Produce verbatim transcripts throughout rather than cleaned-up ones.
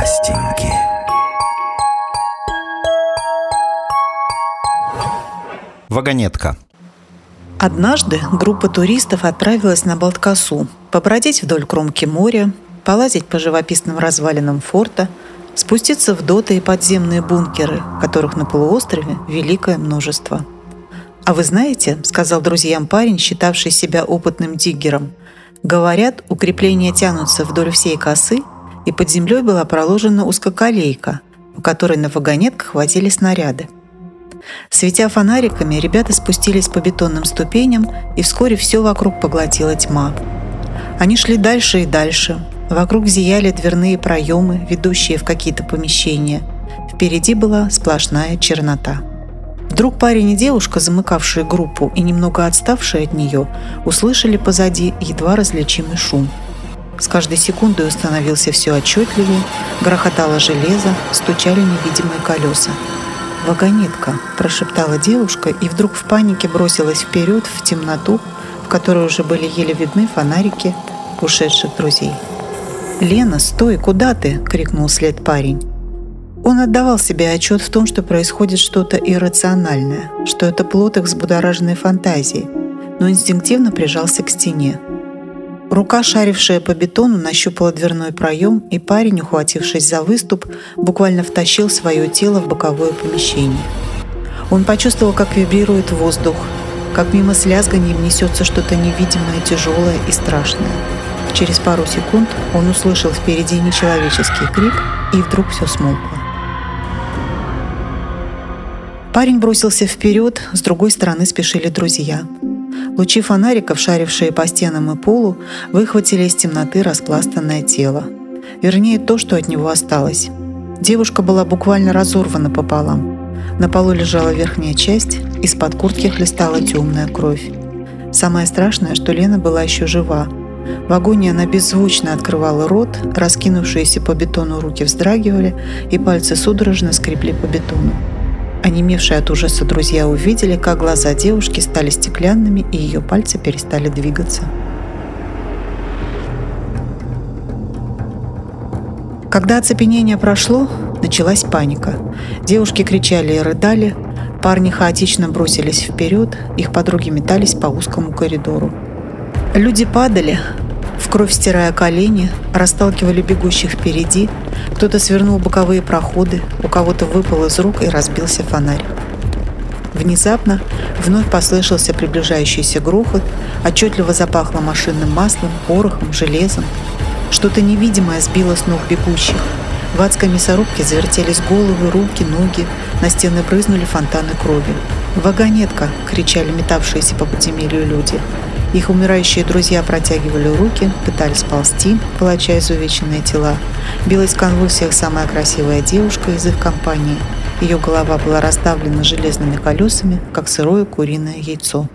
Настеньки. Вагонетка. Однажды группа туристов отправилась на Балткосу побродить вдоль кромки моря, полазить по живописным развалинам форта, спуститься в доты и подземные бункеры, которых на полуострове великое множество. «А вы знаете, — сказал друзьям парень, считавший себя опытным диггером, — говорят, укрепления тянутся вдоль всей косы, и под землей была проложена узкоколейка, по которой на вагонетках возили снаряды. Светя фонариками, ребята спустились по бетонным ступеням, и вскоре все вокруг поглотила тьма. Они шли дальше и дальше. Вокруг зияли дверные проемы, ведущие в какие-то помещения. Впереди была сплошная чернота. Вдруг парень и девушка, замыкавшие группу и немного отставшие от нее, услышали позади едва различимый шум. С каждой секундой становился все отчетливее, грохотало железо, стучали невидимые колеса. «Вагонетка», – прошептала девушка и вдруг в панике бросилась вперед в темноту, в которой уже были еле видны фонарики ушедших друзей. «Лена, стой, куда ты?» – крикнул вслед парень. Он отдавал себе отчет в том, что происходит что-то иррациональное, что это плод их взбудораженной фантазии, но инстинктивно прижался к стене. Рука, шарившая по бетону, нащупала дверной проем, и парень, ухватившись за выступ, буквально втащил свое тело в боковое помещение. Он почувствовал, как вибрирует воздух, как мимо с лязганием несется что-то невидимое, тяжелое и страшное. Через пару секунд он услышал впереди нечеловеческий крик, и вдруг все смолкло. Парень бросился вперед, с другой стороны спешили друзья. Лучи фонариков, шарившие по стенам и полу, выхватили из темноты распластанное тело. Вернее, то, что от него осталось. Девушка была буквально разорвана пополам. На полу лежала верхняя часть, из-под куртки хлестала темная кровь. Самое страшное, что Лена была еще жива. В агонии она беззвучно открывала рот, раскинувшиеся по бетону руки вздрагивали, и пальцы судорожно скребли по бетону. Онемевшие от ужаса друзья увидели, как глаза девушки стали стеклянными, и ее пальцы перестали двигаться. Когда оцепенение прошло, началась паника. Девушки кричали и рыдали, парни хаотично бросились вперед, их подруги метались по узкому коридору. Люди падали, в кровь стирая колени, расталкивали бегущих впереди, кто-то свернул боковые проходы, у кого-то выпал из рук и разбился фонарь. Внезапно вновь послышался приближающийся грохот, отчетливо запахло машинным маслом, порохом, железом. Что-то невидимое сбило с ног бегущих. В адской мясорубке завертелись головы, руки, ноги, на стены брызнули фонтаны крови. «Вагонетка!» — кричали метавшиеся по подземелью люди. Их умирающие друзья протягивали руки, пытались ползти, волоча изувеченные тела. Билась в конвульсиях самая красивая девушка из их компании. Ее голова была раздавлена железными колесами, как сырое куриное яйцо.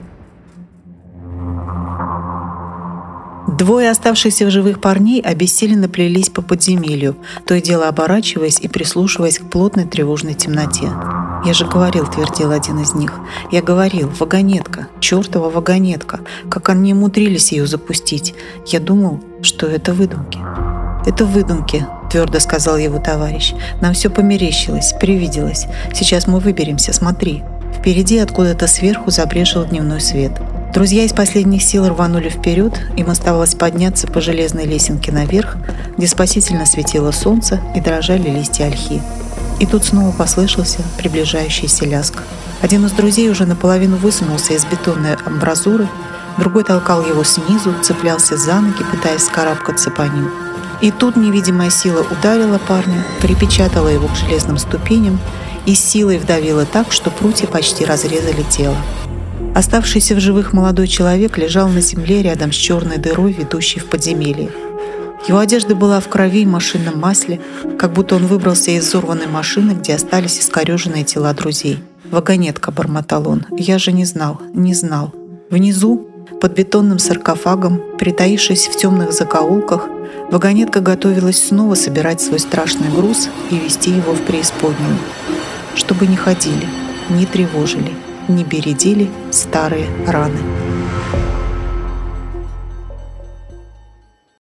Двое оставшихся в живых парней обессиленно плелись по подземелью, то и дело оборачиваясь и прислушиваясь к плотной тревожной темноте. «Я же говорил», — твердил один из них. «Я говорил, вагонетка, чертова вагонетка. Как они умудрились ее запустить? Я думал, что это выдумки». «Это выдумки», — твердо сказал его товарищ. «Нам все померещилось, привиделось. Сейчас мы выберемся, смотри». Впереди откуда-то сверху забрежил дневной свет. Друзья из последних сил рванули вперед, им оставалось подняться по железной лесенке наверх, где спасительно светило солнце и дрожали листья ольхи. И тут снова послышался приближающийся лязг. Один из друзей уже наполовину высунулся из бетонной амбразуры, другой толкал его снизу, цеплялся за ноги, пытаясь вскарабкаться по ним. И тут невидимая сила ударила парня, припечатала его к железным ступеням и с силой вдавила так, что прутья почти разрезали тело. Оставшийся в живых молодой человек лежал на земле рядом с черной дырой, ведущей в подземелье. Его одежда была в крови и машинном масле, как будто он выбрался из взорванной машины, где остались искореженные тела друзей. «Вагонетка», — бормотал он, — «я же не знал, не знал». Внизу, под бетонным саркофагом, притаившись в темных закоулках, вагонетка готовилась снова собирать свой страшный груз и везти его в преисподнюю. Чтобы не ходили, не тревожили, не бередили старые раны.